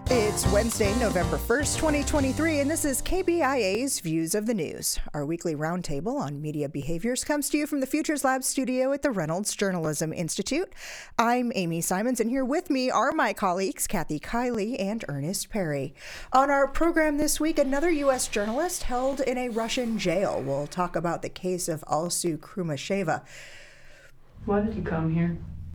It's Wednesday, November 1st, 2023, and this is KBIA's Views of the News. Our weekly roundtable on media behaviors comes to you from the Futures Lab studio at the Reynolds Journalism Institute. I'm Amy Simons, and here with me are my colleagues, Kathy Kiley and Ernest Perry. On our program this week, another U.S. journalist held in a Russian jail. We'll talk about the case of Alsu Krumasheva. Why did you come here?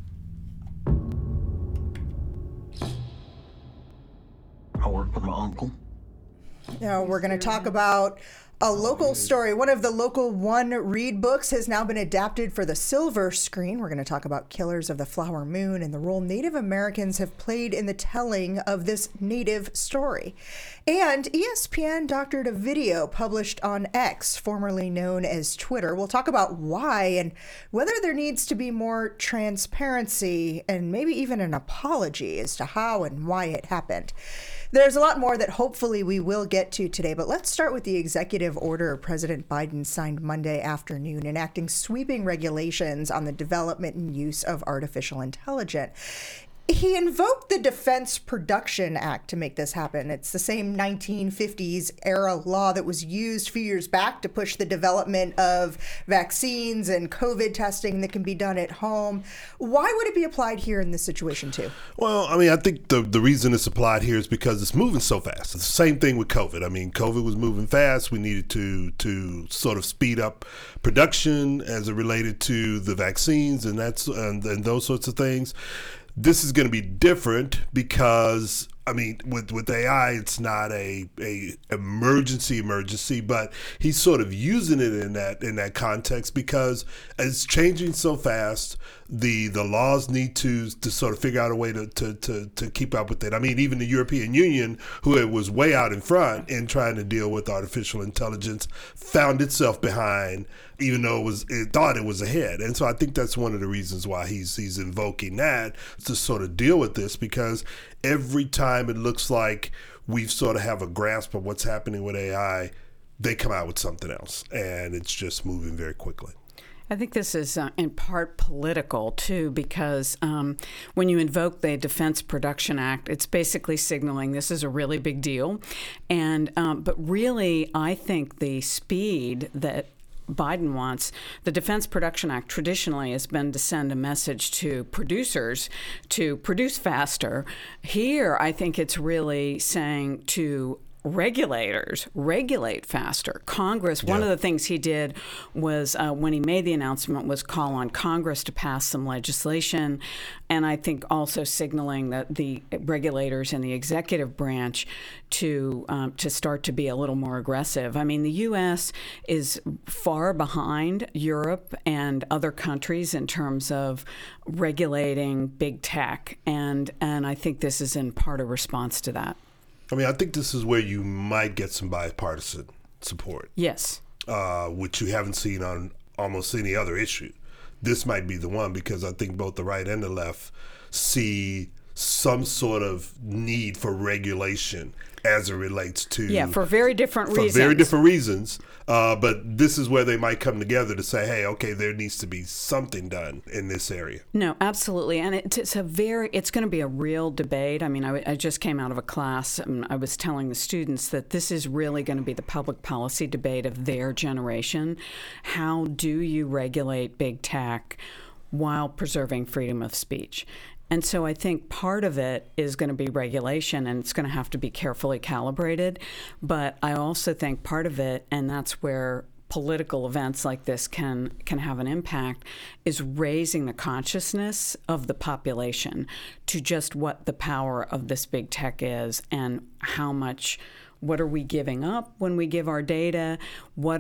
I work with my uncle. Now we're going to talk about a local story. One of the Local One Read books has now been adapted for the silver screen. We're going to talk about Killers of the Flower Moon and the role Native Americans have played in the telling of this Native story. And ESPN doctored a video published on X, formerly known as Twitter. We'll talk about why and whether there needs to be more transparency and maybe even an apology as to how and why it happened. There's a lot more that hopefully we will get to today, but let's start with the executive order President Biden signed Monday afternoon, enacting sweeping regulations on the development and use of artificial intelligence. He invoked the Defense Production Act to make this happen. It's the same 1950s era law that was used a few years back to push the development of vaccines and COVID testing that can be done at home. Why would it be applied here in this situation too? Well, I mean, I think the reason it's applied here is because it's moving so fast. It's the same thing with COVID. I mean, COVID was moving fast. We needed to sort of speed up production as it related to the vaccines and those sorts of things. This is going to be different because, I mean, with AI, it's not a emergency, but he's sort of using it in that context because it's changing so fast. The laws need to sort of figure out a way to keep up with it. I mean, even the European Union, who was way out in front in trying to deal with artificial intelligence, found itself behind, even though it thought it was ahead. And so I think that's one of the reasons why he's invoking that to sort of deal with this, because every time it looks like we sort of have a grasp of what's happening with AI, they come out with something else, and it's just moving very quickly. I think this is in part political, too, because when you invoke the Defense Production Act, it's basically signaling this is a really big deal. And but really, I think the speed that Biden wants, the Defense Production Act traditionally has been to send a message to producers to produce faster. Here, I think it's really saying to regulators, regulate faster. Congress, one of the things he did was when he made the announcement was call on Congress to pass some legislation, and I think also signaling that the regulators in the executive branch to start to be a little more aggressive. I mean, the U.S. is far behind Europe and other countries in terms of regulating big tech, and I think this is in part a response to that. I mean, I think this is where you might get some bipartisan support. Yes. Which you haven't seen on almost any other issue. This might be the one, because I think both the right and the left see some sort of need for regulation as it relates to... Yeah, for very different reasons. For very different reasons. But this is where they might come together to say, hey, okay, there needs to be something done in this area. No, absolutely. And it's going to be a real debate. I mean, I just came out of a class and I was telling the students that this is really going to be the public policy debate of their generation. How do you regulate big tech while preserving freedom of speech? And so I think part of it is going to be regulation, and it's going to have to be carefully calibrated. But I also think part of it, and that's where political events like this can have an impact, is raising the consciousness of the population to just what the power of this big tech is and how much. What are we giving up when we give our data? What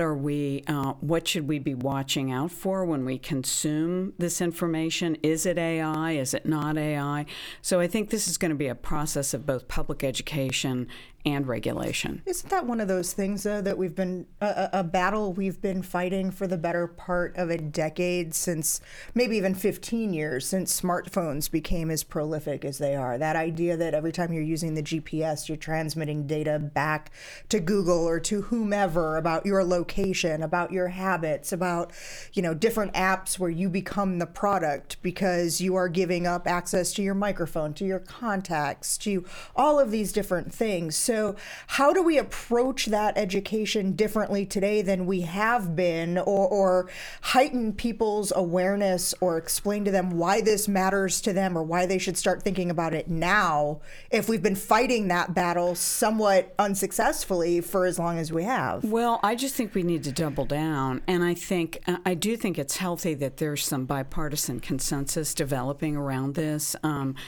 should we be watching out for when we consume this information? Is it AI? Is it not AI? So I think this is going to be a process of both public education and regulation. Isn't that one of those things, though, that we've been a battle we've been fighting for the better part of a decade, since maybe even 15 years, since smartphones became as prolific as they are? That idea that every time you're using the GPS, you're transmitting data back to Google or to whomever about your location, about your habits, about, different apps where you become the product because you are giving up access to your microphone, to your contacts, to all of these different things. So how do we approach that education differently today than we have been, or heighten people's awareness, or explain to them why this matters to them, or why they should start thinking about it now, if we've been fighting that battle somewhat unsuccessfully for as long as we have? Well, I just think we need to double down. And I do think it's healthy that there's some bipartisan consensus developing around this.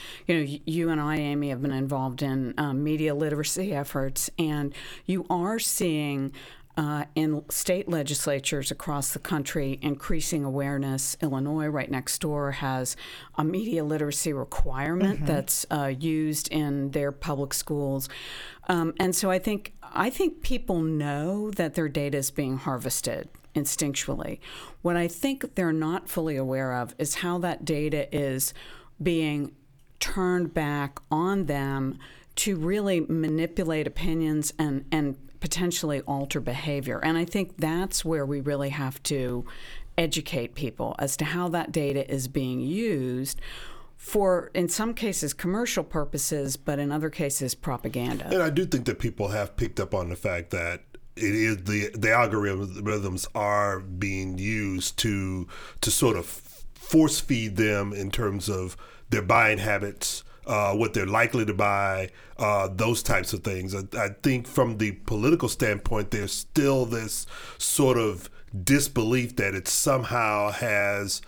You and I, Amy, have been involved in media literacy efforts, and you are seeing in state legislatures across the country increasing awareness. Illinois, right next door, has a media literacy requirement that's used in their public schools. And so I think people know that their data is being harvested instinctually. What I think they're not fully aware of is how that data is being turned back on them to really manipulate opinions and potentially alter behavior. And I think that's where we really have to educate people as to how that data is being used for, in some cases, commercial purposes, but in other cases, propaganda. And I do think that people have picked up on the fact that it is the algorithms are being used to sort of force feed them in terms of their buying habits, what they're likely to buy, those types of things. I think from the political standpoint, there's still this sort of disbelief that it somehow has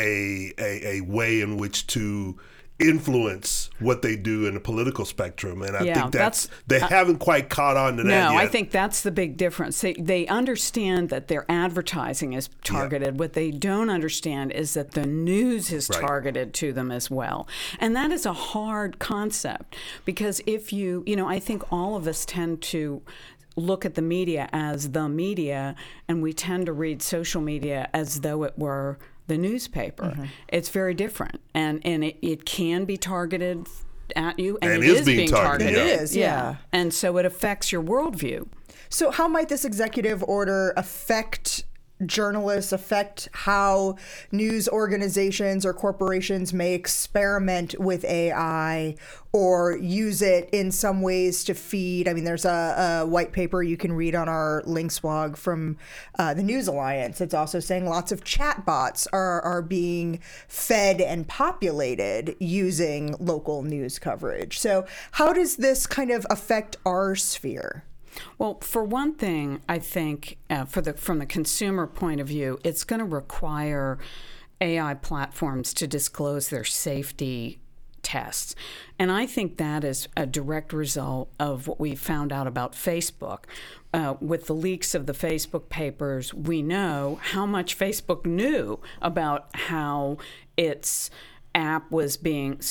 a way in which to influence what they do in the political spectrum. And I think they haven't quite caught on to that yet. No, I think that's the big difference. They understand that their advertising is targeted. Yeah. What they don't understand is that the news is targeted to them as well. And that is a hard concept, because if I think all of us tend to look at the media as the media, and we tend to read social media as though it were the newspaper. It's very different, and it can be targeted at you, and it is being targeted. It is, yeah. And so it affects your worldview. So how might this executive order affect journalists, affect how news organizations or corporations may experiment with AI or use it in some ways to feed? I mean, there's a white paper you can read on our Links blog from the News Alliance. It's also saying lots of chatbots are being fed and populated using local news coverage. So how does this kind of affect our sphere? Well, for one thing, I think from the consumer point of view, it's going to require AI platforms to disclose their safety tests. And I think that is a direct result of what we found out about Facebook. With the leaks of the Facebook papers, we know how much Facebook knew about how its app was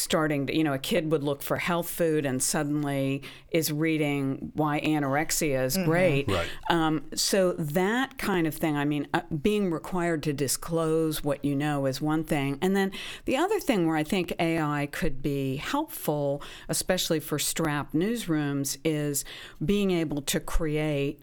a kid would look for health food and suddenly is reading why anorexia is great. Right. So that kind of thing, being required to disclose what you know is one thing. And then the other thing where I think AI could be helpful, especially for strapped newsrooms, is being able to create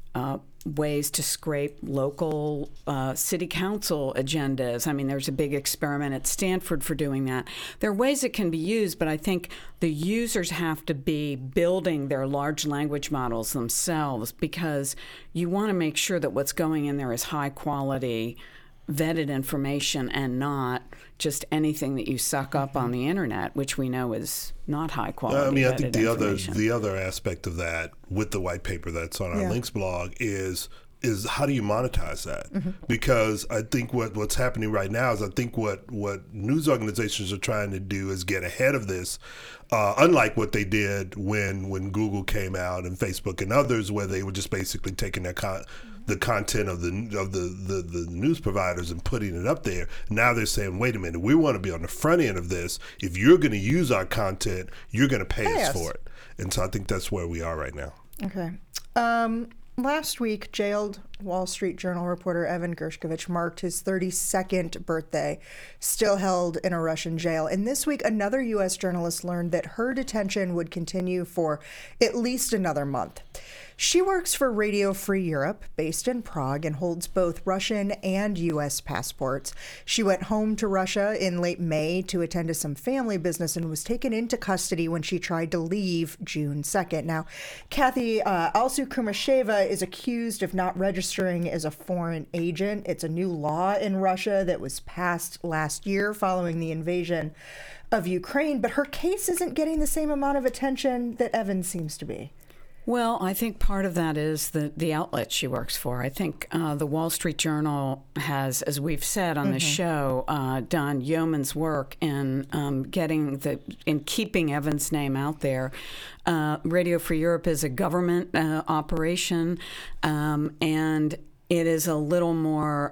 ways to scrape local city council agendas. I mean, there's a big experiment at Stanford for doing that. There are ways it can be used, but I think the users have to be building their large language models themselves, because you want to make sure that what's going in there is high quality, vetted information, and not just anything that you suck up on the internet, which we know is not high quality. I think the other aspect of that with the white paper that's on our Links blog is how do you monetize that? Because I think what's happening right now is I think what news organizations are trying to do is get ahead of this, unlike what they did when Google came out and Facebook and others, where they were just basically taking their the content of the news providers and putting it up there. Now they're saying, wait a minute, we want to be on the front end of this. If you're going to use our content, you're going to pay us for it. And so I think that's where we are right now. Okay. Last week, jailed Wall Street Journal reporter Evan Gershkovich marked his 32nd birthday, still held in a Russian jail. And this week, another U.S. journalist learned that her detention would continue for at least another month. She works for Radio Free Europe, based in Prague, and holds both Russian and U.S. passports. She went home to Russia in late May to attend to some family business and was taken into custody when she tried to leave June 2nd. Now, Kathy, Alsu Kumasheva is accused of not registering as a foreign agent. It's a new law in Russia that was passed last year following the invasion of Ukraine, but her case isn't getting the same amount of attention that Evan seems to be. Well, I think part of that is the outlet she works for. I think the Wall Street Journal has, as we've said on the show, done yeoman's work in in keeping Evan's name out there. Radio Free Europe is a government operation, and it is a little more.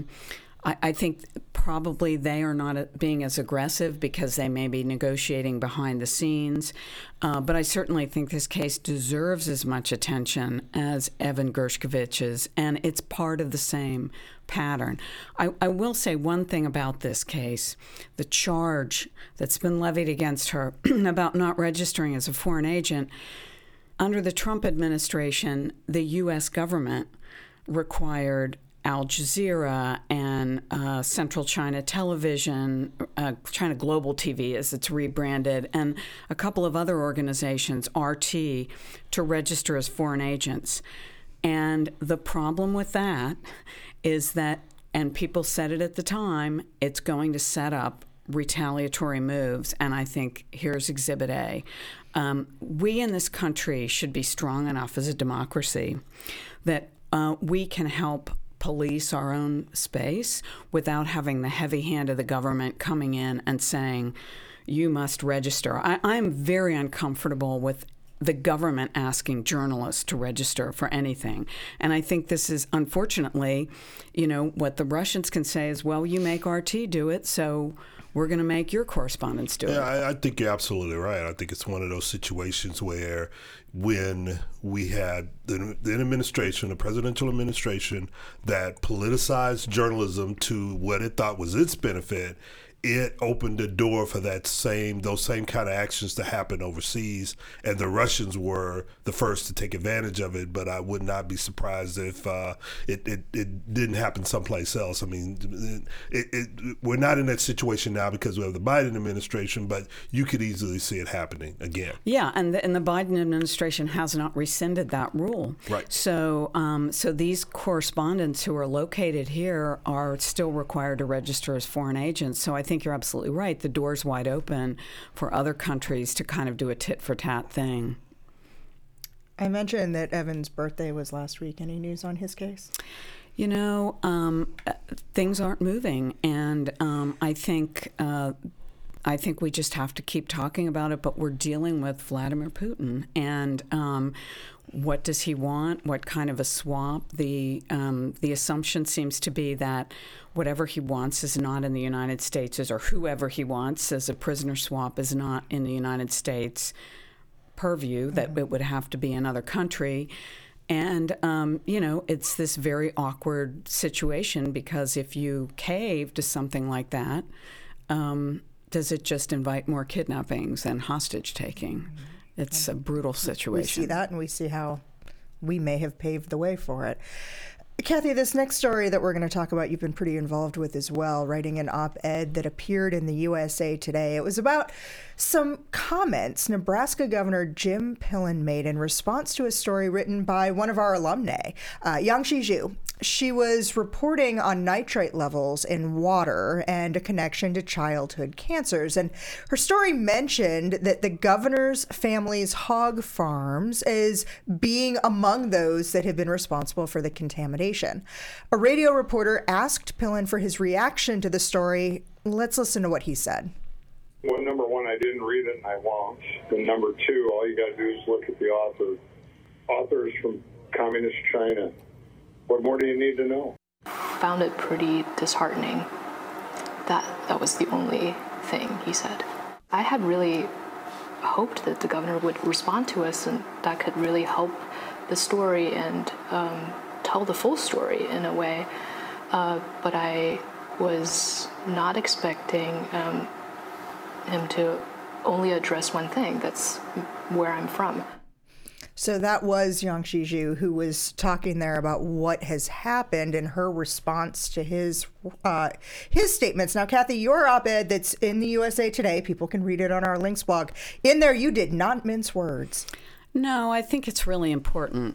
I think probably they are not being as aggressive because they may be negotiating behind the scenes. But I certainly think this case deserves as much attention as Evan Gershkovich's, and it's part of the same pattern. I will say one thing about this case. The charge that's been levied against her about not registering as a foreign agent, under the Trump administration, the U.S. government required Al Jazeera and Central China Television, China Global TV as it's rebranded, and a couple of other organizations, RT, to register as foreign agents. And the problem with that is that, and people said it at the time, it's going to set up retaliatory moves. And I think here's Exhibit A. We in this country should be strong enough as a democracy that we can help police our own space without having the heavy hand of the government coming in and saying, you must register. I'm very uncomfortable with the government asking journalists to register for anything. And I think this is, unfortunately, what the Russians can say is, well, you make RT do it, so we're going to make your correspondents do it. Yeah, I think you're absolutely right. I think it's one of those situations where when we had the administration, the presidential administration, that politicized journalism to what it thought was its benefit, it opened the door for those same kind of actions to happen overseas, and the Russians were the first to take advantage of it. But I would not be surprised if it didn't happen someplace else. I mean, we're not in that situation now because we have the Biden administration, but you could easily see it happening again. Yeah, and the Biden administration has not rescinded that rule. Right. So these correspondents who are located here are still required to register as foreign agents. So I think you're absolutely right. The door's wide open for other countries to kind of do a tit-for-tat thing. I mentioned that Evan's birthday was last week. Any news on his case? Things aren't moving, and I think we just have to keep talking about it, but we're dealing with Vladimir Putin, and what does he want? What kind of a swap? The assumption seems to be that whatever he wants is not in the United States, or whoever he wants as a prisoner swap is not in the United States purview, that it would have to be another country. And, it's this very awkward situation because if you cave to something like that, does it just invite more kidnappings and hostage taking? It's a brutal situation. We see that, and we see how we may have paved the way for it. Kathy, this next story that we're going to talk about, you've been pretty involved with as well, writing an op-ed that appeared in the USA Today. It was about some comments Nebraska Governor Jim Pillen made in response to a story written by one of our alumni, Yangshi Zhu. She was reporting on nitrate levels in water and a connection to childhood cancers. And her story mentioned that the governor's family's hog farms is being among those that have been responsible for the contamination. A radio reporter asked Pillen for his reaction to the story. Let's listen to what he said. Well, number one, I didn't read it and I won't. And number two, all you got to do is look at the author. Authors from Communist China What more do you need to know? Found it pretty disheartening. That was the only thing he said. I had really hoped that the governor would respond to us and that could really help the story and tell the full story in a way. But I was not expecting him to only address one thing. That's where I'm from. So that was Yang Shizhu, who was talking there about what has happened and her response to his statements. Now, Kathy, your op-ed that's in the USA Today, people can read it on our links blog. In there, you did not mince words. No, I think it's really important.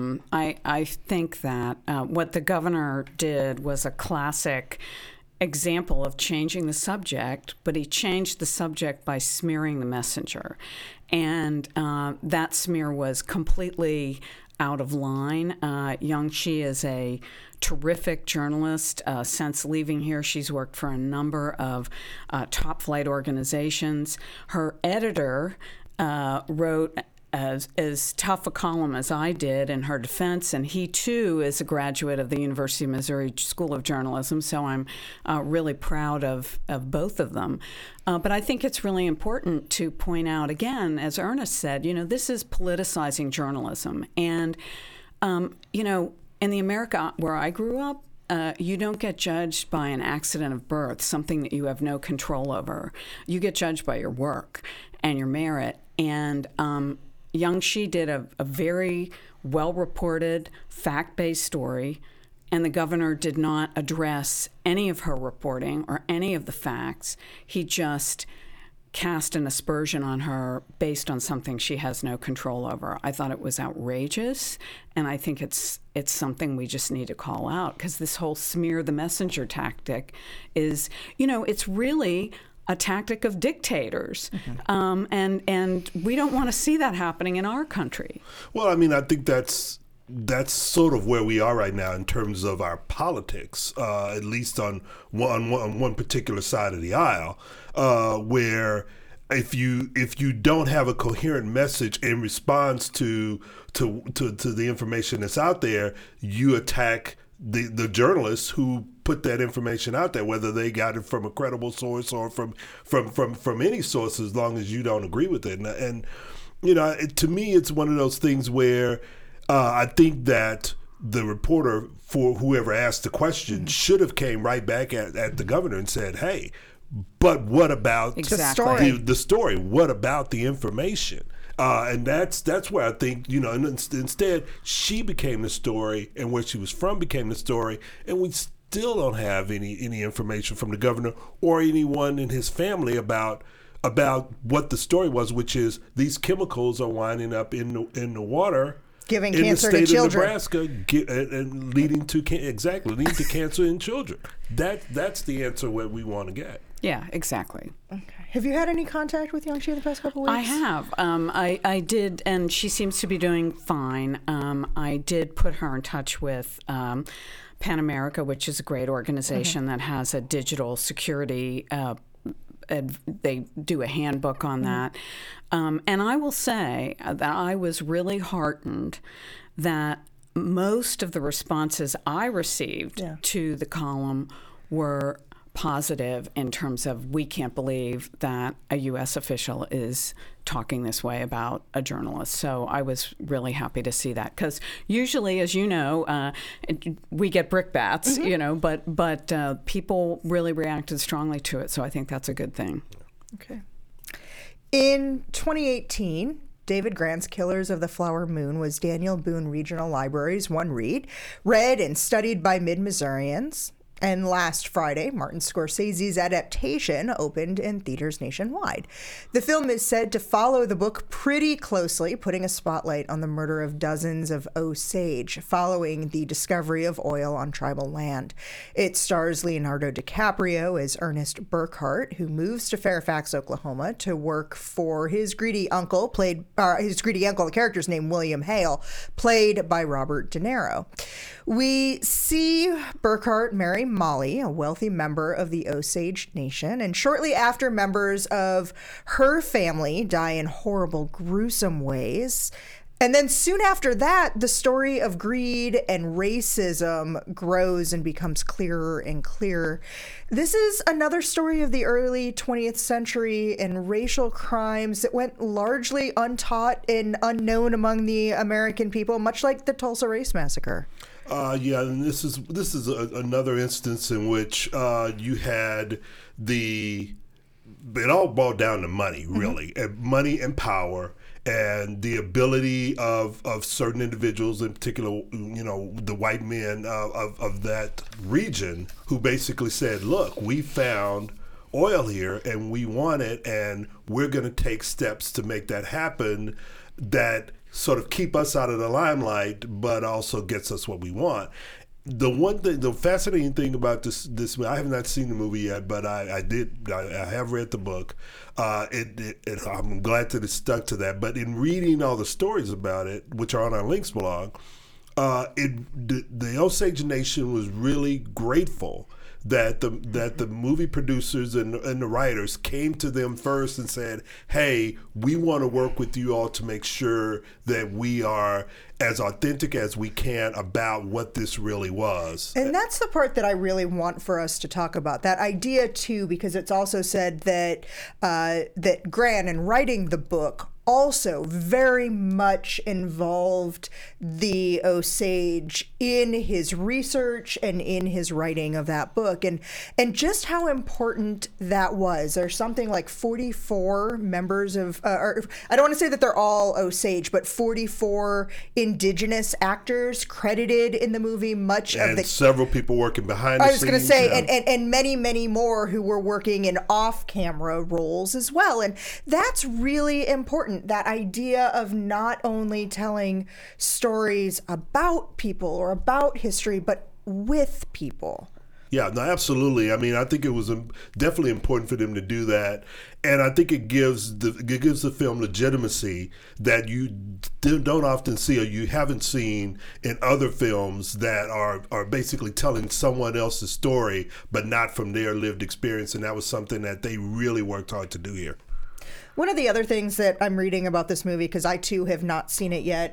I think that what the governor did was a classic example of changing the subject, but he changed the subject by smearing the messenger. And that smear was completely out of line. Yang Shi is a terrific journalist. Since leaving here, she's worked for a number of top-flight organizations. Her editor wrote as tough a column as I did in her defense, and he too is a graduate of the University of Missouri School of Journalism, so I'm really proud of both of them. But I think it's really important to point out, again, as Ernest said, this is politicizing journalism. And, in the America where I grew up, you don't get judged by an accident of birth, something that you have no control over. You get judged by your work and your merit. And Yang Shi did a very well-reported, fact-based story, and the governor did not address any of her reporting or any of the facts. He just cast an aspersion on her based on something she has no control over. I thought it was outrageous, and I think it's something we just need to call out, because this whole smear the messenger tactic is, it's really a tactic of dictators. Mm-hmm. And we don't want to see that happening in our country. Well, I think that's sort of where we are right now in terms of our politics, at least on one particular side of the aisle, where if you don't have a coherent message in response to the information that's out there, you attack the journalists who put that information out there, whether they got it from a credible source or from any source, as long as you don't agree with it. And to me, it's one of those things where I think that the reporter, for whoever asked the question, should have came right back at the governor and said, "Hey, but what about the story? What about the information?" And that's where I think, and instead she became the story, and where she was from became the story, and we still don't have any information from the governor or anyone in his family about what the story was, which is these chemicals are winding up in the water, giving in cancer the state to children, of Nebraska, and leading to cancer in children. That's the answer what we want to get. Yeah, exactly. Okay. Have you had any contact with Yang Shi in the past couple of weeks? I have. I did, and she seems to be doing fine. I did put her in touch with PAN America, which is a great organization that has a digital security. They do a handbook on that. And I will say that I was really heartened that most of the responses I received to the column were positive in terms of, we can't believe that a U.S. official is talking this way about a journalist. So I was really happy to see that, because usually, as you know, we get brickbats, but people really reacted strongly to it. So I think that's a good thing. Okay. In 2018, David Grant's Killers of the Flower Moon was Daniel Boone Regional Library's one read, read and studied by Mid-Missourians. And last Friday, Martin Scorsese's adaptation opened in theaters nationwide. The film is said to follow the book pretty closely, putting a spotlight on the murder of dozens of Osage following the discovery of oil on tribal land. It stars Leonardo DiCaprio as Ernest Burkhart, who moves to Fairfax, Oklahoma, to work for his greedy uncle, the character's name William Hale, played by Robert De Niro. We see Burkhart marry Molly, a wealthy member of the Osage Nation, and shortly after, members of her family die in horrible, gruesome ways. And then soon after that, the story of greed and racism grows and becomes clearer and clearer. This is another story of the early 20th century and racial crimes that went largely untaught and unknown among the American people, much like the Tulsa Race Massacre. Yeah, and this is another instance in which you had it all boiled down to money, really, and money and power. And the ability of certain individuals, in particular, the white men of that region, who basically said, look, we found oil here and we want it, and we're going to take steps to make that happen that sort of keep us out of the limelight, but also gets us what we want. The fascinating thing about this, I have not seen the movie yet, but I have read the book. I'm glad that it stuck to that. But in reading all the stories about it, which are on our Links blog, the Osage Nation was really grateful that the movie producers and the writers came to them first and said, hey, we want to work with you all to make sure that we are as authentic as we can about what this really was. And that's the part that I really want for us to talk about. That idea too, because it's also said that that Gran, in writing the book, also very much involved the Osage in his research and in his writing of that book, and just how important that was. There's something like 44 members of, or I don't want to say that they're all Osage, but 44 indigenous actors credited in the movie. And several people working behind the scenes. I was going to say, and many, many more who were working in off-camera roles as well. And that's really important. That idea of not only telling stories about people or about history, but with people. Yeah, no, absolutely. I mean, I think it was definitely important for them to do that, and I think it gives the film legitimacy that you don't often see or you haven't seen in other films that are basically telling someone else's story, but not from their lived experience. And that was something that they really worked hard to do here. One of the other things that I'm reading about this movie, because I too have not seen it yet,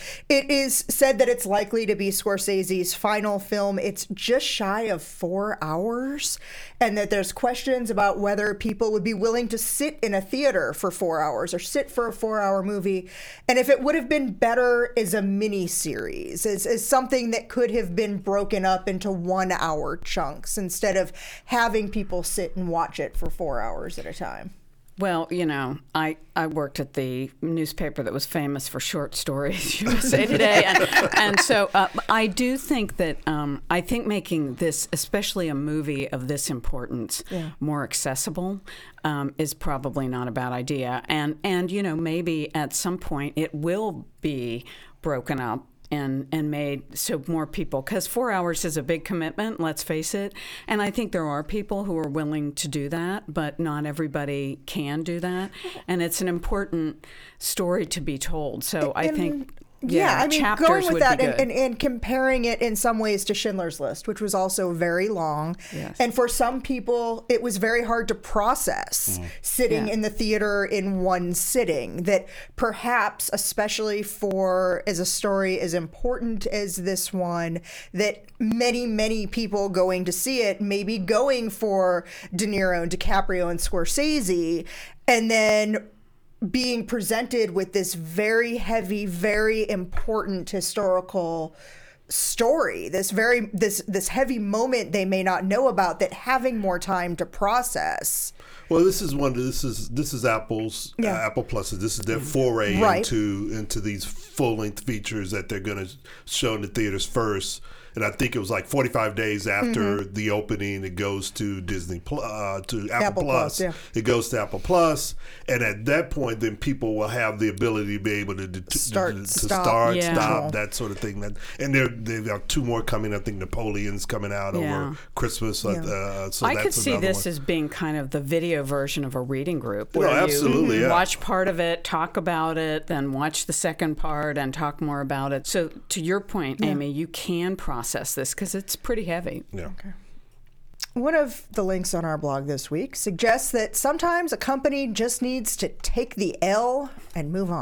it is said that it's likely to be Scorsese's final film. It's just shy of 4 hours, and that there's questions about whether people would be willing to sit in a theater for 4 hours or sit for a 4-hour movie, and if it would have been better as a mini-series, as something that could have been broken up into 1-hour chunks instead of having people sit and watch it for 4 hours at a time. Well, I worked at the newspaper that was famous for short stories, USA Today, and so I do think that I think making this, especially a movie of this importance, more accessible is probably not a bad idea, and maybe at some point it will be broken up and made so more people, because 4 hours is a big commitment, let's face it. And I think there are people who are willing to do that, but not everybody can do that. And it's an important story to be told. So I think... Yeah, I mean, chapters going with would that be good. and comparing it in some ways to Schindler's List, which was also very long. Yes. And for some people, it was very hard to process sitting in the theater in one sitting. That perhaps, especially for as a story as important as this one, that many, many people going to see it may be going for De Niro and DiCaprio and Scorsese, and then being presented with this very heavy, very important historical story, this heavy moment they may not know about, that having more time to process. Well, this is Apple's Apple Plus's. This is their foray into these full-length features that they're going to show in the theaters first. And I think it was like 45 days after the opening, it goes to Apple Plus. It goes to Apple Plus, and at that point, then people will have the ability to be able to stop, that sort of thing. And they've got 2 more coming. I think Napoleon's coming out over Christmas. So I could see this as being kind of the video version of a reading group, where absolutely, you watch part of it, talk about it, then watch the second part and talk more about it. So to your point, Amy, you can process this because it's pretty heavy. Yeah. Okay. One of the links on our blog this week suggests that sometimes a company just needs to take the L and move on.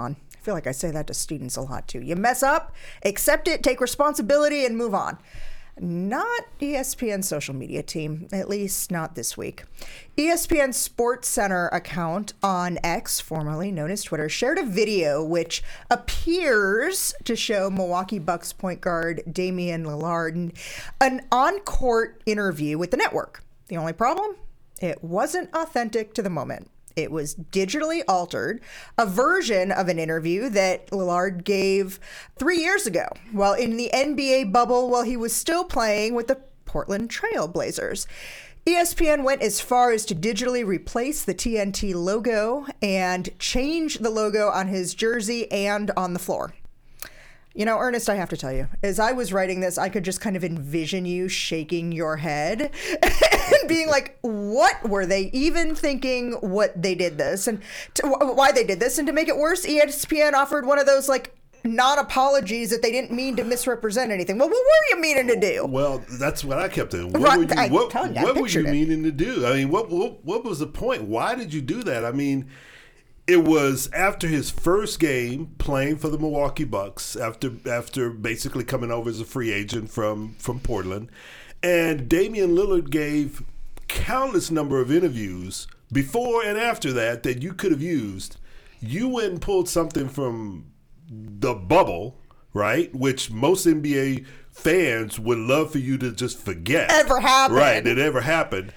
feel like I say that to students a lot too. You mess up, accept it, take responsibility, and move on. Not ESPN's social media team, at least not this week. ESPN's Sports Center account on X, formerly known as Twitter, shared a video which appears to show Milwaukee Bucks point guard Damian Lillard in an on-court interview with the network. The only problem? It wasn't authentic to the moment. It was digitally altered, a version of an interview that Lillard gave 3 years ago while in the NBA bubble while he was still playing with the Portland Trail Blazers. ESPN went as far as to digitally replace the TNT logo and change the logo on his jersey and on the floor. You know, Ernest, I have to tell you, as I was writing this, I could just kind of envision you shaking your head and being like, what were they even thinking what they did this and why they did this? And to make it worse, ESPN offered one of those like non-apologies that they didn't mean to misrepresent anything. Well, what were you meaning to do? Well, that's what I kept thinking. Right, What were you meaning to do? I mean, what was the point? Why did you do that? I mean, it was after his first game playing for the Milwaukee Bucks, after basically coming over as a free agent from Portland. And Damian Lillard gave countless number of interviews before and after that you could have used. You went and pulled something from the bubble, right? Which most NBA fans would love for you to just forget. Ever happened. Right, it ever happened.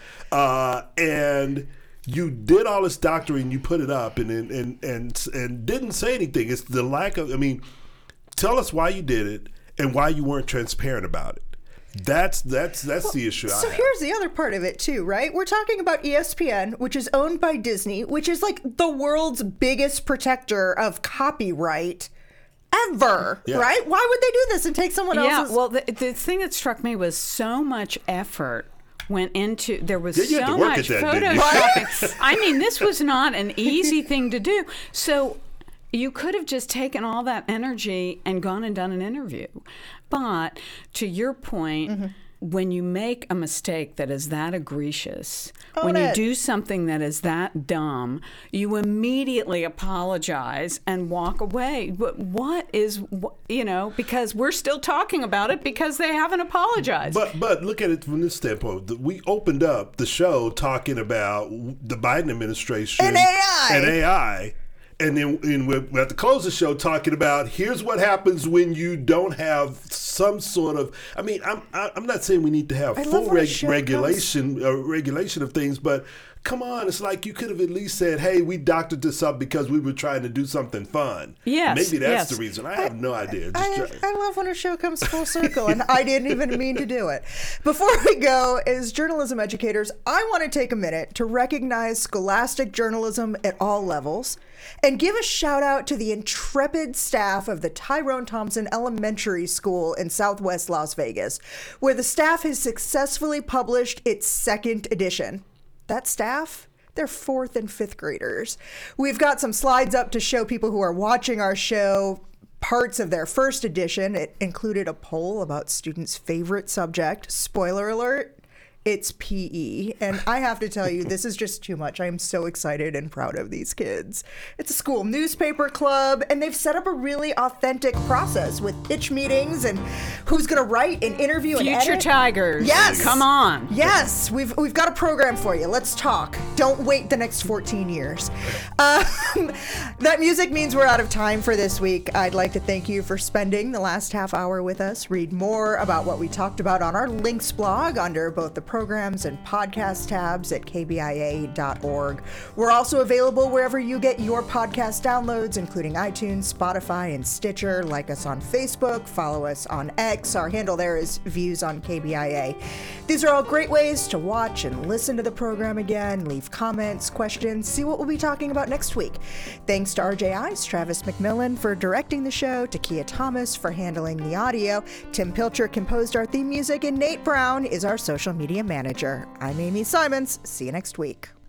And you did all this doctoring, you put it up, and didn't say anything. It's the lack of. I mean, tell us why you did it and why you weren't transparent about it. That's the issue. So here's the other part of it too, right? We're talking about ESPN, which is owned by Disney, which is like the world's biggest protector of copyright ever, right? Why would they do this and take someone else's? Yeah, well, the thing that struck me was so much effort went into, there was so much photoshopping. I mean, this was not an easy thing to do. So you could have just taken all that energy and gone and done an interview. But to your point, when you make a mistake that is that egregious, when you do something that is that dumb, you immediately apologize and walk away. But because we're still talking about it because they haven't apologized. But look at it from this standpoint. We opened up the show talking about the Biden administration and AI. And then we have to close the show talking about here's what happens when you don't have some sort of. I mean, I'm not saying we need to have full regulation of things, but come on, it's like you could have at least said, "Hey, we doctored this up because we were trying to do something fun." Yes, maybe that's the reason. I have no idea. I love when a show comes full circle, and I didn't even mean to do it. Before we go, as journalism educators, I want to take a minute to recognize scholastic journalism at all levels and give a shout out to the intrepid staff of the Tyrone Thompson Elementary School in Southwest Las Vegas, where the staff has successfully published its second edition. That staff, they're 4th and 5th graders. We've got some slides up to show people who are watching our show parts of their first edition. It included a poll about students' favorite subject. Spoiler alert, it's PE. And I have to tell you, this is just too much. I am so excited and proud of these kids. It's a school newspaper club, and they've set up a really authentic process with pitch meetings and who's going to write and interview and edit. Future Tigers. Yes. Come on. Yes. We've got a program for you. Let's talk. Don't wait the next 14 years. That music means we're out of time for this week. I'd like to thank you for spending the last half hour with us. Read more about what we talked about on our links blog under both the programs and podcast tabs at kbia.org. We're also available wherever you get your podcast downloads, including iTunes, Spotify, and Stitcher. Like us on Facebook, follow us on X. Our handle there is Views on KBIA. These are all great ways to watch and listen to the program again, leave comments, questions, see what we'll be talking about next week. Thanks to RJI's Travis McMillan for directing the show, to Kia Thomas for handling the audio, Tim Pilcher composed our theme music, and Nate Brown is our social media manager. I'm Amy Simons. See you next week.